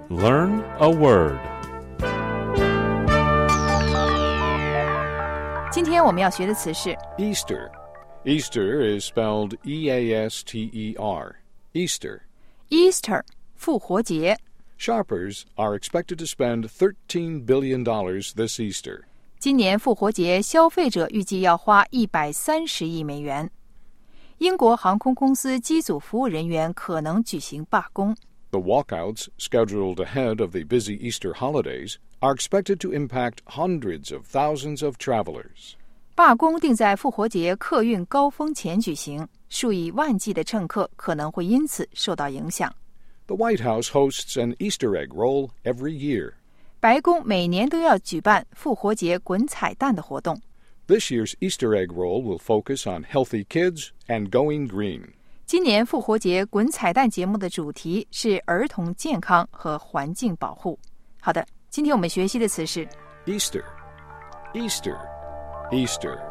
Learn a word. 今天我们要学的词是 Easter. Easter is spelled E-A-S-T-E-R. Easter. Easter 复活节。 Shoppers are expected to spend $13 billion this Easter. 今年复活节消费者预计要花130亿美元。英国航空公司机组服务人员可能举行罢工。 The walkouts, scheduled ahead of the busy Easter holidays, are expected to impact hundreds of thousands of travelers. 罢工定在复活节客运高峰前举行，数以万计的乘客可能会因此受到影响。 The White House hosts an Easter egg roll every year. 白宫每年都要举办复活节滚彩蛋的活动。 This year's Easter egg roll will focus on healthy kids and going green. 今年复活节滚彩蛋节目的主题是儿童健康和环境保护。好的，今天我们学习的词是 Easter. Easter. Easter.